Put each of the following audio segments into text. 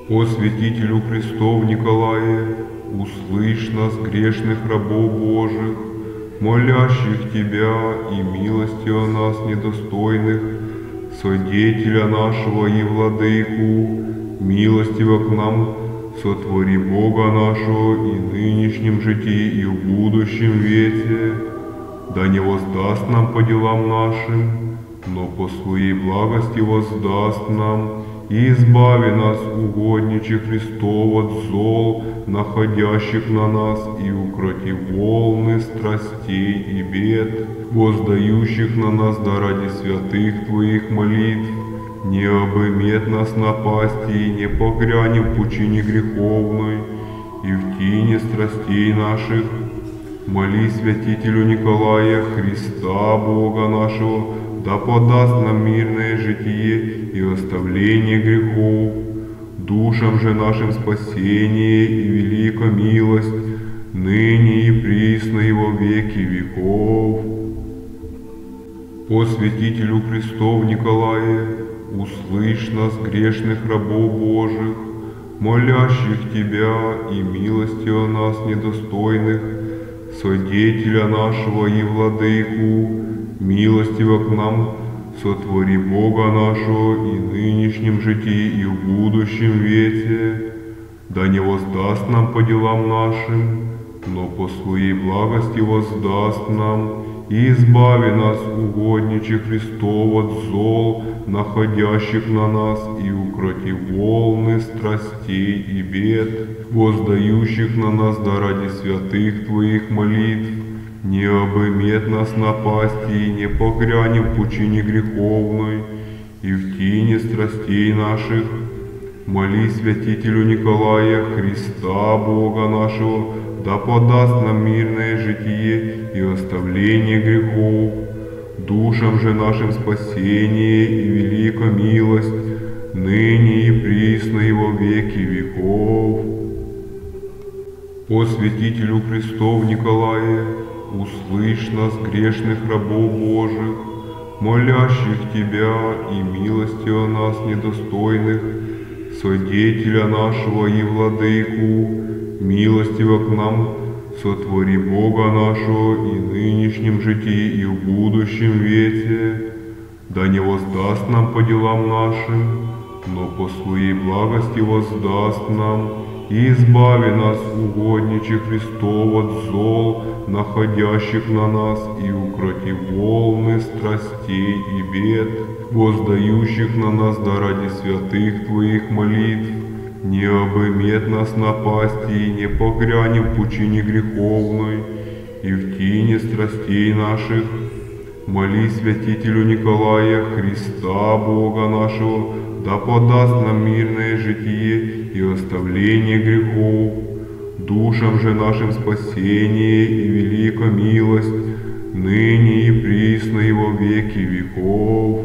О святителю Христов Николае, услышь нас, грешных рабов Божьих, молящих Тебя и милости о нас недостойных, Свидетеля нашего и Владыку, милостиво к нам, сотвори Бога нашего и в нынешнем житии, и в будущем веке, да не воздаст нам по делам нашим, но по своей благости воздаст нам, и избави нас, угодниче Христов, от зол, находящих на нас, и укроти волны страстей и бед, воздающих на нас да ради святых Твоих молитв. Не обымет нас напасти, и не погрянем в пучине греховной, и в тени страстей наших. Моли святителю Николая, Христа Бога нашего, да подаст нам мирное житие и оставление грехов, душам же нашим спасение и велика милость, ныне и присно и во веки веков. По святителю Христов Николае, услышь нас, грешных рабов Божьих, молящих Тебя и милости о нас недостойных, Свидетеля нашего и Владыку, милостиво к нам, сотвори Бога нашего и в нынешнем житии, и в будущем веке, да не воздаст нам по делам нашим, но по своей благости воздаст нам, и избави нас, угодниче Христов, от зол, находящих на нас, и укроти волны страстей и бед, воздающих на нас да ради святых Твоих молитв. Не обымет нас напасти, и не погрянем в пучине греховной, и в тени страстей наших. Моли святителю Николая, Христа Бога нашего, да подаст нам мирное житие и оставление грехов, душам же нашим спасение и велика милость, ныне и присно и во веки веков. По святителю Христов Николае, услышь нас, грешных рабов Божьих, молящих Тебя и милости о нас недостойных, Свидетеля нашего и Владыку, милостиво к нам, сотвори Бога нашего и в нынешнем житии, и в будущем веке, да не воздаст нам по делам нашим, но по своей благости воздаст нам, и избави нас, угодниче Христов, от зол, находящих на нас, и укроти волны страстей и бед, воздающих на нас да ради святых Твоих молитв. Не обымет нас напасти, и не погрянем в пучине греховной, и в тени страстей наших. Моли святителю Николая, Христа Бога нашего, да подаст нам мирное житие и оставление грехов, душам же нашим спасение и велика милость, ныне и присно и во веки веков.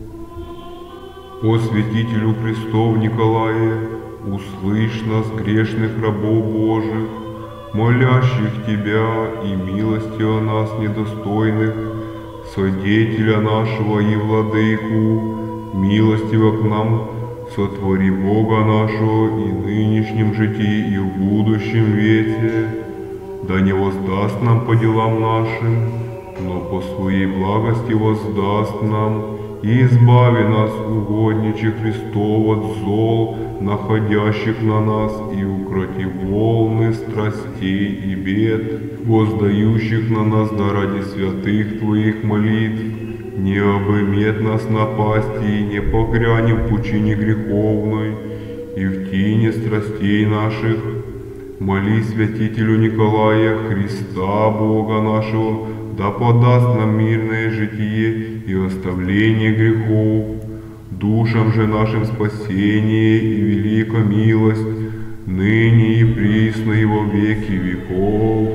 О святителю Христов Николае, услышь нас, грешных рабов Божьих, молящих Тебя и милости о нас недостойных, Свидетеля нашего и Владыку, милостиво к нам, сотвори Бога нашего и в нынешнем житии, и в будущем веке, да не воздаст нам по делам нашим, но по своей благости воздаст нам, и избави нас, угодниче Христов, от зол, находящих на нас, и укроти волны страстей и бед, воздающих на нас да ради святых Твоих молитв. Не обымет нас напасти, и не погрянем в пучине греховной, и в тени страстей наших. Моли святителю Николая, Христа Бога нашего, да подаст нам мирное житие и оставление грехов, душам же нашим спасение и велика милость, ныне и присно и во веки веков.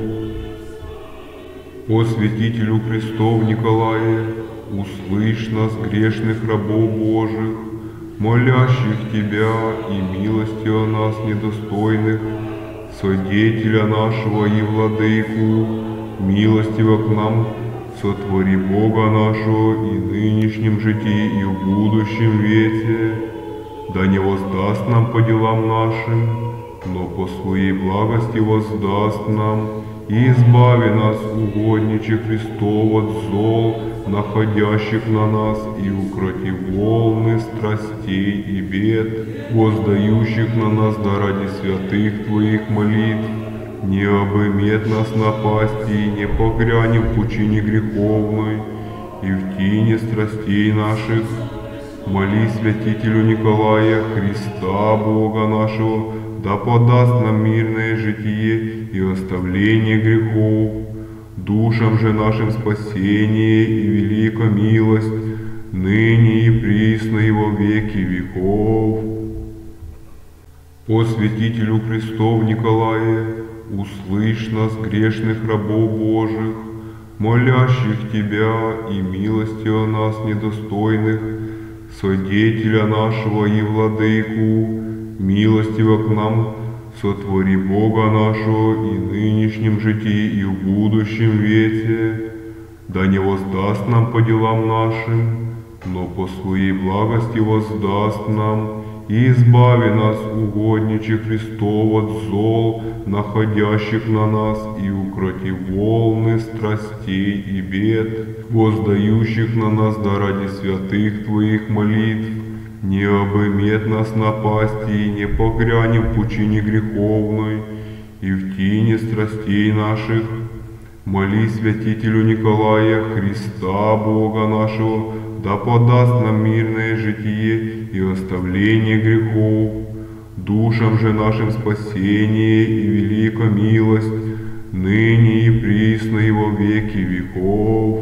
О святителю Христов Николае, услышь нас, грешных рабов Божьих, молящих Тебя и милости о нас недостойных, Свидетеля нашего и Владыку, милостиво к нам, сотвори Бога нашего и в нынешнем житии, и в будущем веке, да не воздаст нам по делам нашим, но по своей благости воздаст нам, и избави нас, угодниче Христов, от зол, находящих на нас, и укроти волны страстей и бед, воздающих на нас да ради святых Твоих молитв. Не обымет нас напасти, и не погрянем в пучине греховной, и в тени страстей наших. Моли святителю Николая, Христа, Бога нашего, да подаст нам мирное житие и оставление грехов, душам же нашим спасение и велика милость, ныне и присно и во веки веков. По святителю Христов Николае, услышь нас, грешных рабов Божьих, молящих Тебя и милости о нас недостойных, Свидетеля нашего и Владыку, милостиво к нам, сотвори Бога нашего и нынешнем житии, и в будущем веке, да не воздаст нам по делам нашим, но по своей благости воздаст нам, и избави нас, угодниче Христов, от зол, находящих на нас, и укроти волны страстей и бед, воздающих на нас да ради святых Твоих молитв. Не обымет нас напасти, и не погрянем в пучине греховной, и в тени страстей наших. Моли святителю Николая, Христа, Бога нашего, да подаст нам мирное житие и оставление грехов, душам же нашим спасение и велика милость, ныне и присно и во веки веков.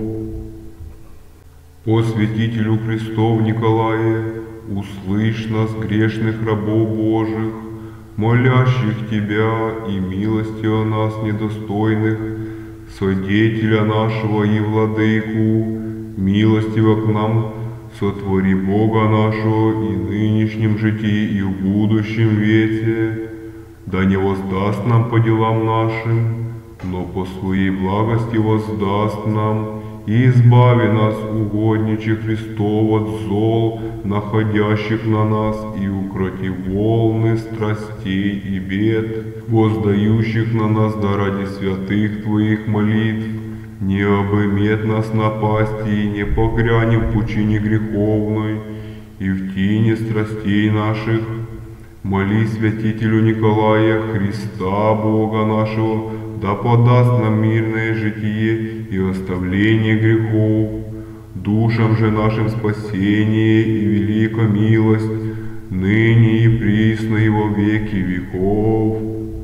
По святителю Христов Николае, услышь нас, грешных рабов Божьих, молящих Тебя и милости о нас недостойных, Свидетеля нашего и Владыку, милостиво к нам, сотвори Бога нашего и нынешнем житии, и в будущем веке, да не воздаст нам по делам нашим, но по своей благости воздаст нам, и избави нас, угодниче Христов, от зол, находящих на нас, и укроти волны страстей и бед, воздающих на нас да ради святых Твоих молитв. Не обымет нас напасти, и не погрянем в пучине греховной, и в тени страстей наших. Моли святителю Николая, Христа, Бога нашего, да подаст нам мирное житие и оставление грехов, душам же нашим спасение и велика милость, ныне и присно и во веки веков.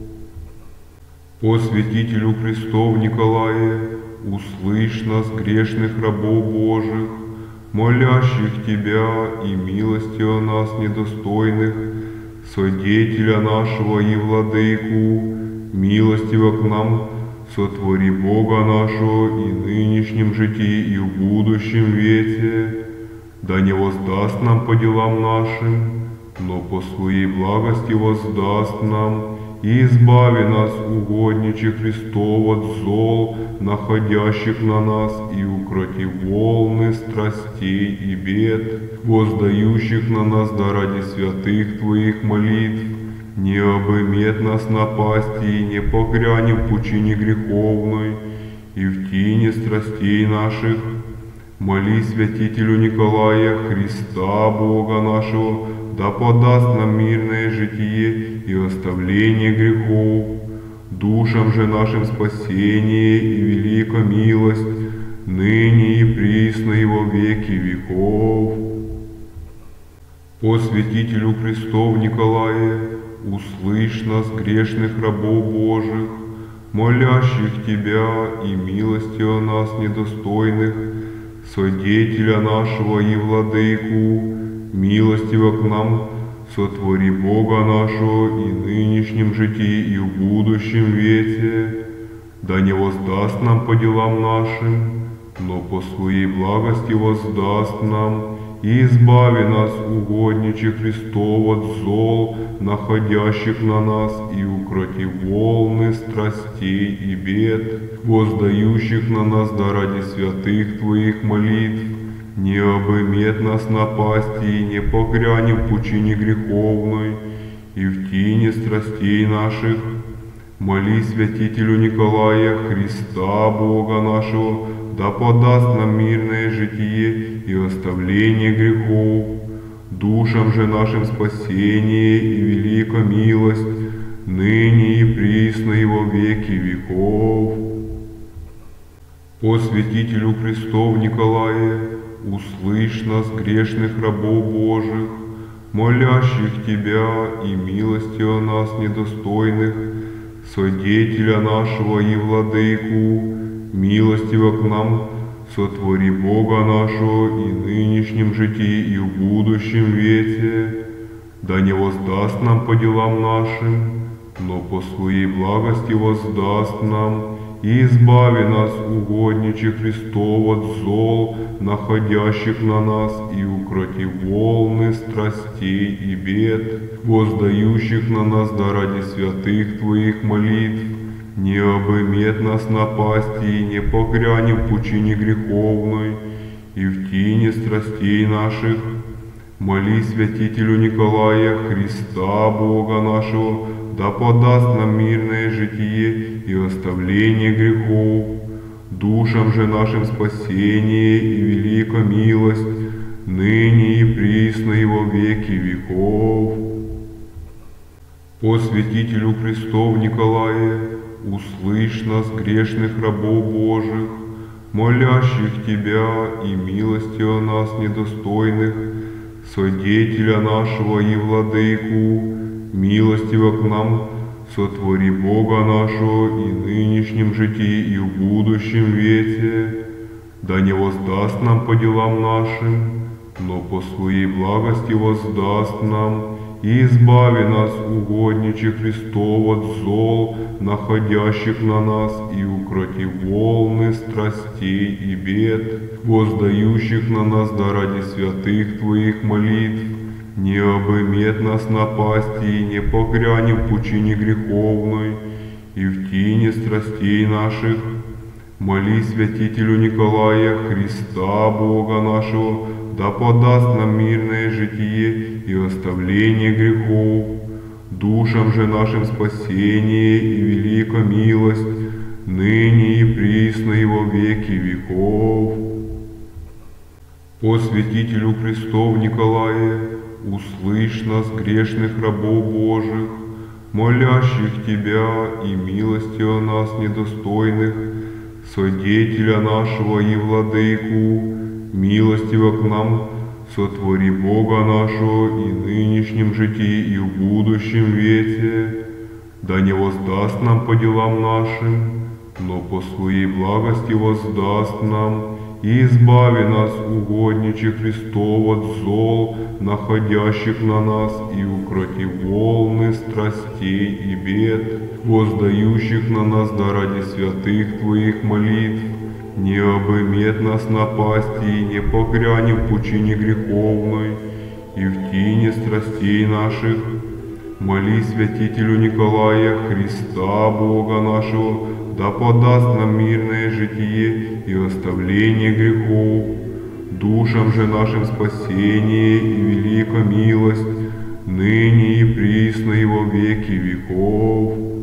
По святителю Христов Николае, услышь нас, грешных рабов Божьих, молящих Тебя и милости о нас недостойных, Свидетеля нашего и Владыку, милостиво к нам, сотвори Бога нашего и нынешнем житии, и в будущем веке, да не воздаст нам по делам нашим, но по своей благости воздаст нам, и избави нас, угодниче Христов, от зол, находящих на нас, и укроти волны страстей и бед, воздающих на нас да ради святых Твоих молитв. Не обымет нас напасти, и не погрянем в пучине греховной, и в тени страстей наших. Моли святителю Николая, Христа, Бога нашего, да подаст нам мирное житие и оставление грехов, душам же нашим спасение и велика милость, ныне и присно и во веки веков. По святителю Христов Николае, услышь нас, грешных рабов Божьих, молящих Тебя и милости о нас недостойных, Свидетеля нашего и Владыку, милостиво к нам, сотвори Бога нашего и нынешнем житии, и в будущем веке, да не воздаст нам по делам нашим, но по своей благости воздаст нам, и избави нас, угодниче Христов, от зол, находящих на нас, и укроти волны страстей и бед, воздающих на нас да ради святых Твоих молитв. не обымет нас напасти, и не погрянем в пучине греховной, и в тени страстей наших. Молись святителю Николая, Христа Бога нашего, да подаст нам мирное житие и оставление грехов, душам же нашим спасение и велика милость, ныне и присно и во веки веков. По святителю Христов Николае, услышь нас, грешных рабов Божьих, молящих Тебя и милости о нас недостойных, Свидетеля нашего и Владыку, милостиво к нам, сотвори Бога нашего и нынешнем житии, и в будущем веке, да не воздаст нам по делам нашим, но по своей благости воздаст нам, и избави нас, угодниче Христов, от зол, находящих на нас, и укроти волны страстей и бед, воздающих на нас да ради святых Твоих молитв, не обымет нас напасти, и не погрянем в пучине греховной, и в тени страстей наших. Молись святителю Николая, Христа Бога нашего, да подаст нам мирное житие и оставление грехов, душам же нашим спасение и велика милость, ныне и присно и во веки веков. По святителю Христов Николае, услышь нас, грешных рабов Божьих, молящих Тебя и милости о нас недостойных, Свидетеля нашего и Владыку, милостиво к нам, сотвори Бога нашего и нынешнем житии, и в будущем веке, да не воздаст нам по делам нашим, но по своей благости воздаст нам, и избави нас, угодниче Христов, от зол, находящих на нас, и укроти волны страстей и бед, воздающих на нас да ради святых Твоих молитв, не обымет нас напасти, и не погрянем в пучине греховной, и в тени страстей наших. Молись святителю Николая, Христа Бога нашего, да подаст нам мирное житие и оставление грехов, душам же нашим спасение и велика милость, ныне и присно и во веки веков. По святителю Христов Николае, услышь нас, грешных рабов Божьих, молящих Тебя и милости о нас недостойных, Свидетеля нашего и Владыку, милостиво к нам, сотвори Бога нашего и нынешнем житии, и в будущем веке, да не воздаст нам по делам нашим, но по своей благости воздаст нам, и избави нас, угодниче Христов, от зол, находящих на нас, и укроти волны страстей и бед, воздающих на нас да ради святых Твоих молитв, не обымет нас напасти, и не погрянем в пучине греховной, и в тени страстей наших. Молись святителю Николая, Христа Бога нашего, да подаст нам мирное житие и оставление грехов, душам же нашим спасение и велика милость, ныне и присно и во веки веков.